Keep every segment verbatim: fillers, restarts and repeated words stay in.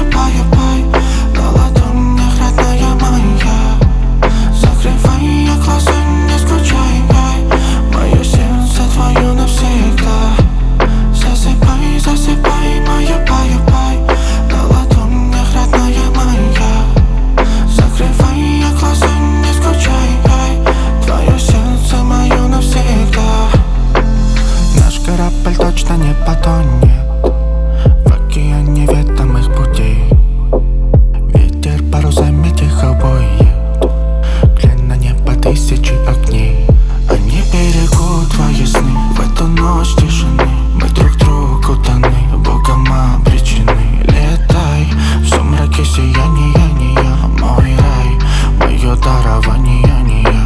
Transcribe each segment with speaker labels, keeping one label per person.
Speaker 1: моя бай-бай, на ладонях родная моя. Закрывай глаза, не скучай, мое сердце твое навсегда. Засыпай, засыпай, моя бай-бай, на ладонях родная моя. Закрывай глаза, не скучай, твое сердце мое навсегда. Наш корабль точно не потонет в океане ведомых путей. Ветер парусами тихо воет, глянь на небо тысячи огней. Они берегут твои сны в эту ночь тишины. Мы друг другу даны, Богом обречены. Летай в сумраке сияния, не я, мой рай, мое дарование, не я.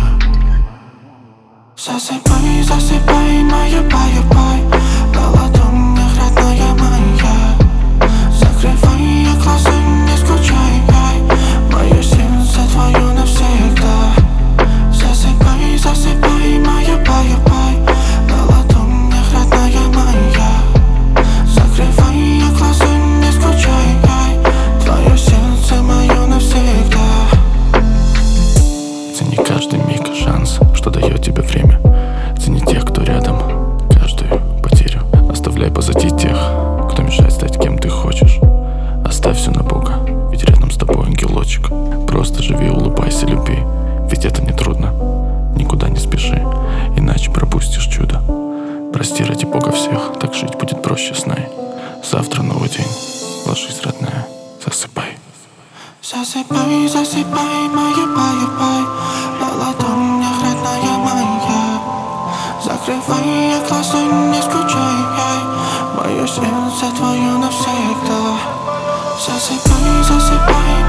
Speaker 1: Засыпай, засыпай, моя бай-бай, на ладонях родная моя. Закрывай глаза, не скучай, мое сердце твое навсегда. Засыпай, засыпай, моя бай-бай, на ладонях родная моя. Закрывай глаза, не скучай, твое сердце мое навсегда.
Speaker 2: Цени каждый миг, шанс, что дает тебе время. Цени тех, кто рядом, каждую потерю. Оставляй позади тех, кто мешает стать кем ты хочешь. Оставь все на Бога, ведь рядом с тобой ангелочек. Просто живи, улыбайся, люби, ведь это не трудно. Никуда не спеши, иначе пропустишь чудо. Прости ради Бога всех, так жить будет проще, знай. Завтра новый день, ложись, родная, засыпай.
Speaker 1: Засыпай, засыпай, моя бай-бай, на ладонях родная моя. Закрывай глаза, не скучай, мое сердце твое навсегда. Засыпай, засыпай.